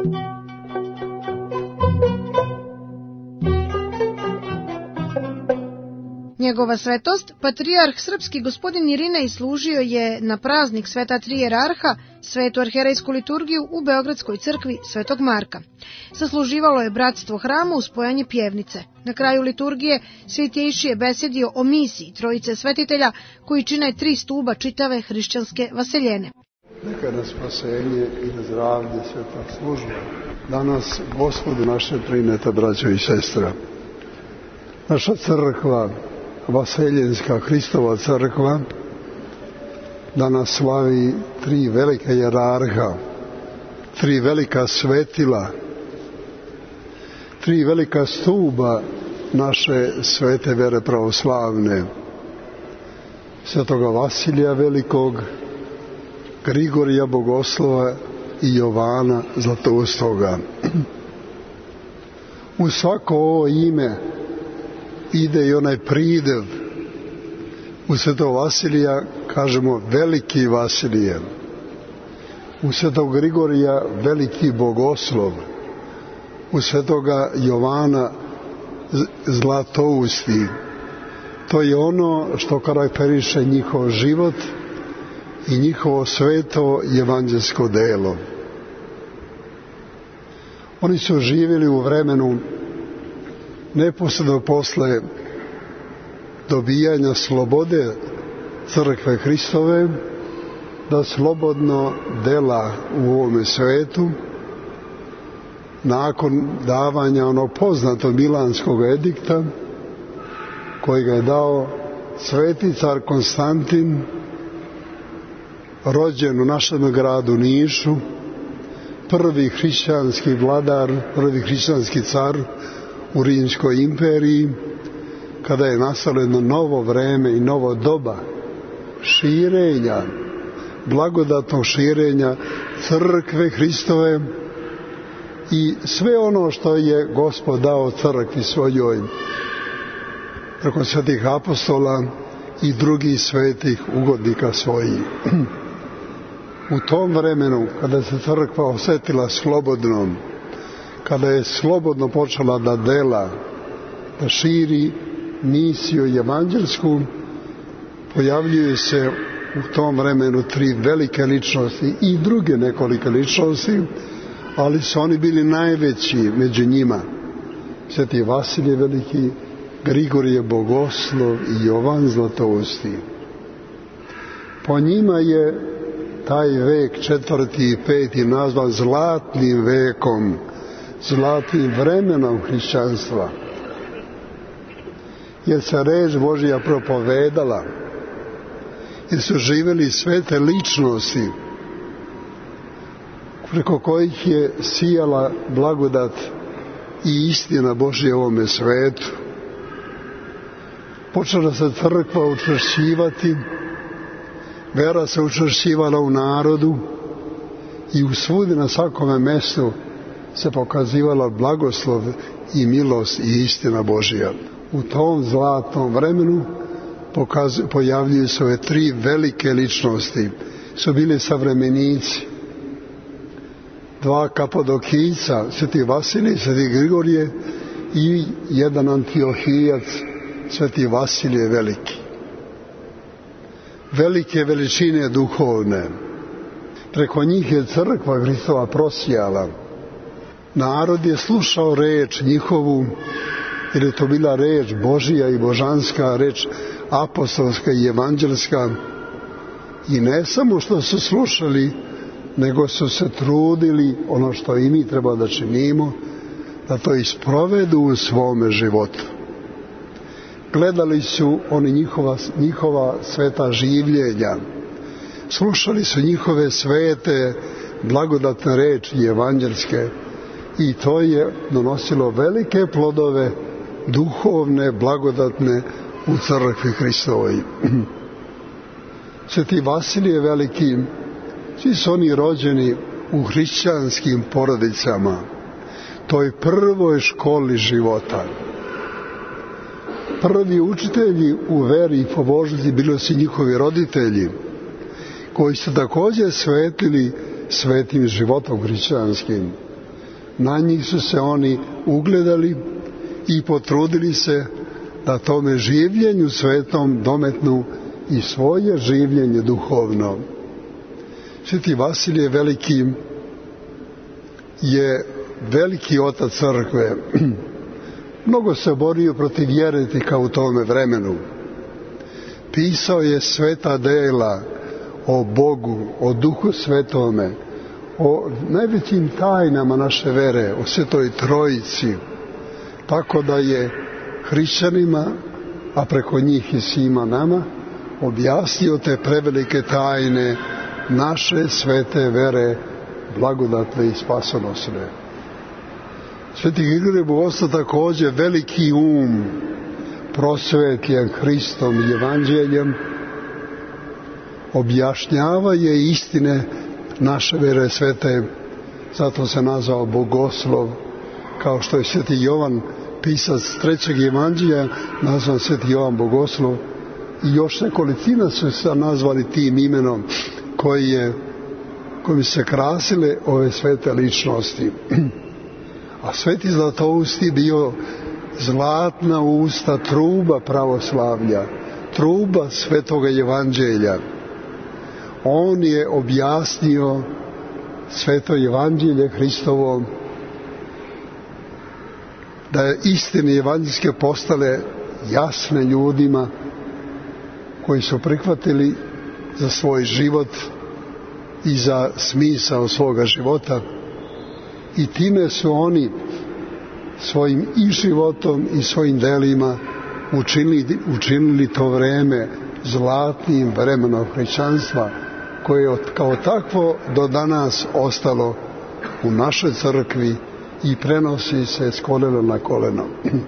Njegova svetost, patrijarh srpski gospodin Irinej, služio je na praznik Sveta Tri Jerarha, svetu arherejsku liturgiju u Beogradskoj crkvi Svetog Marka. Sasluživalo je bratstvo hrama uz spojanje pjevnice. Na kraju liturgije Svjetejši je besedio o misiji trojice svetitelja koji čine tri stuba čitave hrišćanske vaseljene. Neka na spasenje i na zdravlje sveta služba. Danas, Gospodu naše primete, braćo i sestra, naša crkva, Vaseljenska Hristova crkva, danas slavi tri velike jerarha, tri velika svetila, tri velika stuba naše svete vere pravoslavne. Svetoga Vasilija Velikog, Grigorija Bogoslova i Jovana Zlatoustoga. U svako ovo ime ide i onaj pridev. U Svetog Vasilija kažemo Veliki Vasilije, u Svetog Grigorija Veliki Bogoslov, u Svetoga Jovana Zlatousti. To je ono što karakteriše njihov život i njihovo sveto evanđelsko delo. Oni su živjeli u vremenu neposredno posle dobijanja slobode crkve Hristove, da slobodno dela u ovome svetu, nakon davanja onog poznatog Milanskog edikta koji ga je dao sveti car Konstantin, rođen u našem gradu Nišu, prvi hrišćanski vladar, prvi hrišćanski car u Rimskoj imperiji, kada je nastalo jedno novo vreme i novo doba širenja, blagodatnog širenja crkve Hristove i sve ono što je Gospod dao crkvi svojoj preko svetih apostola i drugih svetih ugodnika svojih. U tom vremenu, kada se crkva osjetila slobodnom, kada je slobodno počela da dela, da širi misiju evanđelsku, pojavljuju se u tom vremenu tri velike ličnosti i druge nekolike ličnosti, ali su oni bili najveći među njima. Sveti Vasilije Veliki, Grigorije Bogoslov i Jovan Zlatousti. Po njima je taj vek četvrti i peti nazvan zlatnim vekom, zlatnim vremenom hrišćanstva. Jer se reč Božja propovedala, jer su živjeli svete ličnosti preko kojih je sijala blagodat i istina Božja u ovome svetu. Počela se crkva učvršćivati, vera se učvršćivala u narodu i u svudi na svakome mjestu se pokazivala blagoslov i milost i istina Božja. U tom zlatnom vremenu pojavljuju se ove tri velike ličnosti. Su bili savremenici, dva Kapadokijca, sveti Vasilij, sveti Grigorije i jedan Antiohijac, sveti Vasilije Veliki. Velike veličine duhovne. Preko njih je crkva Hristova prosijala. Narod je slušao reč njihovu, jer je to bila reč Božija i božanska, reč apostolska i evanđelska. I ne samo što su slušali, nego su se trudili, ono što i mi treba da činimo, da to isprovedu u svome životu. Gledali su oni njihova sveta življenja, slušali su njihove svete blagodatne reči evanđelske i to je donosilo velike plodove duhovne, blagodatne u crkvi Hristovoj. Sveti Vasilije Veliki, svi su oni rođeni u hrišćanskim porodicama, toj prvoj školi života. Prvi učitelji u veri i pobožnosti bili su njihovi roditelji, koji su također svetili svetim životom hrišćanskim. Na njih su se oni ugledali i potrudili se da tome življenju svetom dometnu i svoje življenje duhovno. Sveti Vasilije Veliki je veliki otac crkve. Mnogo se borio protiv jeretika u tome vremenu. Pisao je sveta dela o Bogu, o Duhu Svetome, o najvećim tajnama naše vere, o Svetoj Trojici, tako da je hrišćanima, a preko njih i svima nama, objasnio te prevelike tajne naše svete vere, blagodatne i spasonosne. Sveti Grigorije Bogoslovac također veliki prosvetljen Hristom i Evanđeljem, objašnjava je istine naše vere svete, zato se nazvao Bogoslov, kao što je Sveti Jovan, pisac trećeg Evanđelja, nazvan Sveti Jovan Bogoslov, i još nekolicina su se nazvali tim imenom kojim se krasile ove svete ličnosti. A Sveti Zlatousti bio zlatna usta, truba pravoslavlja, truba Svetoga Evanđelja. On je objasnio Sveto Evanđelje Hristovo, da je istine evanđelske postale jasne ljudima koji su prihvatili za svoj život i za smisao svoga života, i time su oni svojim i životom i svojim delima učinili to vreme zlatnim vremenom hrišćanstva, koje je kao takvo do danas ostalo u našoj crkvi i prenosi se s kolena na koleno.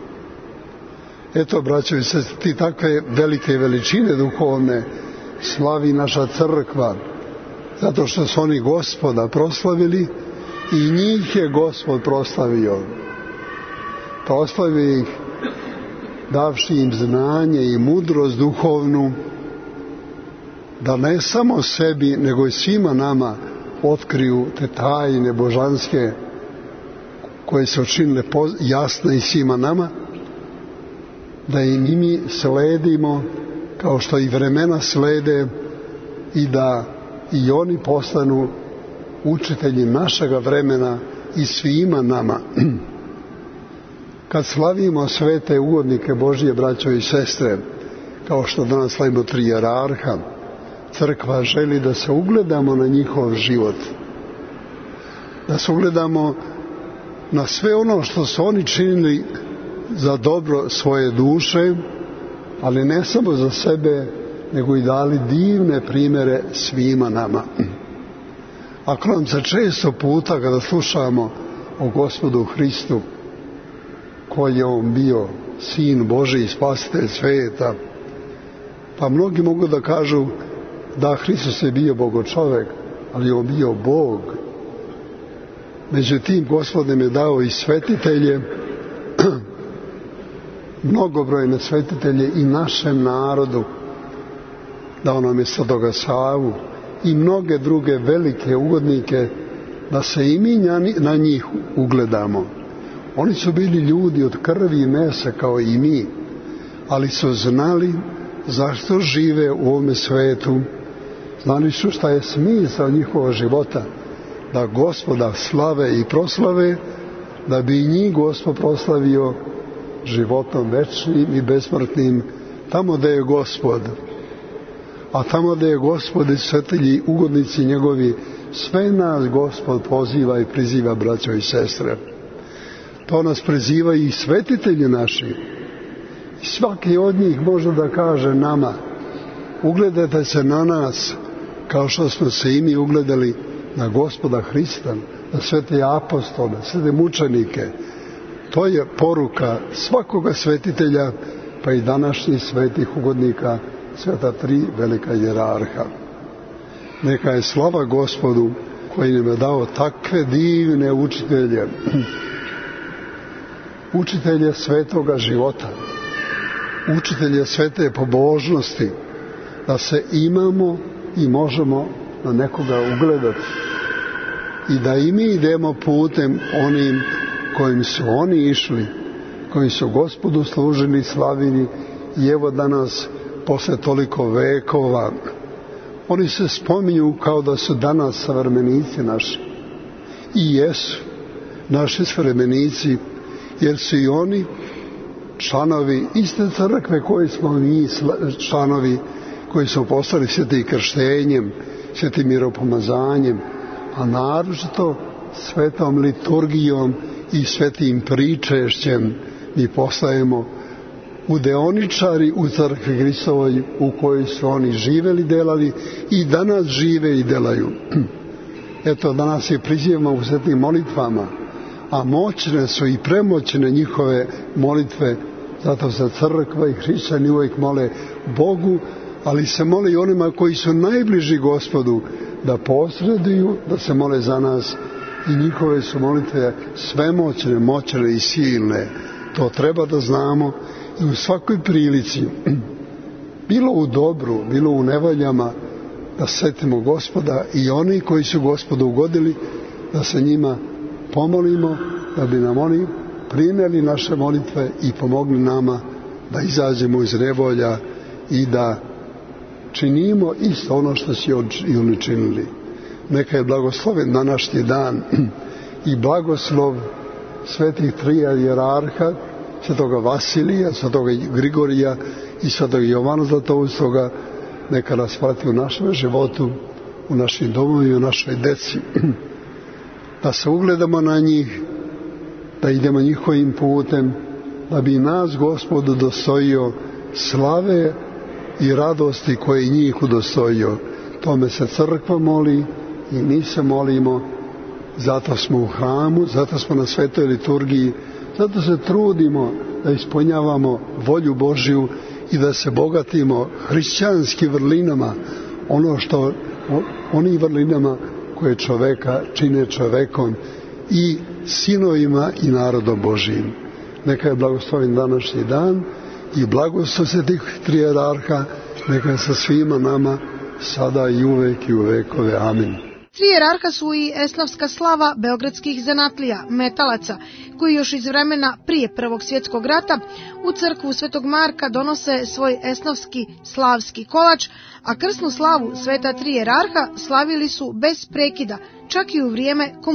Eto, braćo i sestre, ti takve velike veličine duhovne slavi naša crkva, zato što su oni Gospoda proslavili i njih je Gospod proslavio. Proslavio ih davši im znanje i mudrost duhovnu, da ne samo sebi, nego i svima nama otkriju te tajne božanske koje se učinile jasne i svima nama, da im i mi sledimo kao što i vremena slede i da i oni postanu učitelji našega vremena i svima nama. Kad slavimo svete ugodnike Božje, braćo i sestre, kao što danas slavimo 3 jerarha, crkva želi da se ugledamo na njihov život, da se ugledamo na sve ono što su oni činili za dobro svoje duše, ali ne samo za sebe, nego i dali divne primjere svima nama. Ako nam se često puta kada slušamo o Gospodu Hristu, koji je on bio Sin Božji i Spasitelj svijeta, pa mnogi mogu da kažu da Hristos je bio bogočovek, ali je on bio Bog. Međutim, Gospod nam je dao i svetitelje, mnogobrojne svetitelje i našem narodu, dao nam je Svetoga Savu i mnoge druge velike ugodnike, da se i mi na njih ugledamo. Oni su bili ljudi od krvi i mesa kao i mi, ali su znali zašto žive u ovome svetu, znali su šta je smisao njihova života, da Gospoda slave i proslave, da bi i njih Gospod proslavio životom večnim i besmrtnim tamo da je Gospod. A tamo da je Gospod i svetitelji ugodnici njegovi, sve nas Gospod poziva i priziva, braćo i sestre. To nas prizivaju i svetitelji naši. I svaki od njih može da kaže nama: ugledajte se na nas kao što smo se i mi ugledali na Gospoda Hrista, na svete apostole, svete mučenike. To je poruka svakoga svetitelja, pa i današnjih svetih ugodnika, sveta 3 velika jerarha. Neka je slava Gospodu koji nam je dao takve divne učitelje, učitelje svetoga života, učitelje svete pobožnosti, da se imamo i možemo na nekoga ugledati. i da i mi idemo putem onim kojim su oni išli, koji su Gospodu služili, slavili, i evo danas, posle toliko vekova, oni se spominju kao da su danas savremenici naši. I jesu naši savremenici, jer su i oni članovi iste crkve koji smo mi članovi, koji su postali svetim krštenjem, svetim miropomazanjem, a naročito svetom liturgijom i svetim pričešćem mi postajemo udeoničari u crkvi Hristovoj u kojoj su oni živeli, delali i danas žive i delaju. Eto, danas je prizivamo u svetim molitvama, a moćne su i premoćne njihove molitve, zato se crkva i hrišćani uvijek mole Bogu, ali se mole i onima koji su najbliži Gospodu da posreduju, da se mole za nas, i njihove su molitve svemoćne, moćne i silne. To treba da znamo i u svakoj prilici, bilo u dobru, bilo u nevoljama, da setimo Gospoda i oni koji su Gospodu ugodili, da se njima pomolimo, da bi nam oni primili naše molitve i pomogli nama da izađemo iz nevolja i da činimo isto ono što su i oni činili. Neka je blagosloven današnji dan i blagoslov svetih trija jerarha, svetoga Vasilija, svetoga Grigorija i svetog Jovana Zlatoustog, neka nas prati u našem životu, u našim domovima, u našoj deci. Da se ugledamo na njih, da idemo njihovim putem, da bi nas Gospod udostojio slave i radosti koje njih udostojio. Tome se crkva moli i mi se molimo, zato smo u hramu, zato smo na svetoj liturgiji, zato se trudimo da ispunjavamo volju Božju i da se bogatimo hrišćanskim vrlinama, onim vrlinama koje čoveka čine čovekom i sinovima i narodom Božijim. Neka je blagosloven današnji dan i blagoslov svetih trijerarha, neka je sa svima nama sada i uvek i u vekove. Amin. Trijerarha su i esnafska slava beogradskih zanatlija, metalaca, koji još iz vremena prije Prvog svjetskog rata u crkvu Svetog Marka donose svoj esnafski slavski kolač, a krsnu slavu sveta trijerarha slavili su bez prekida, čak i u vrijeme komunizma.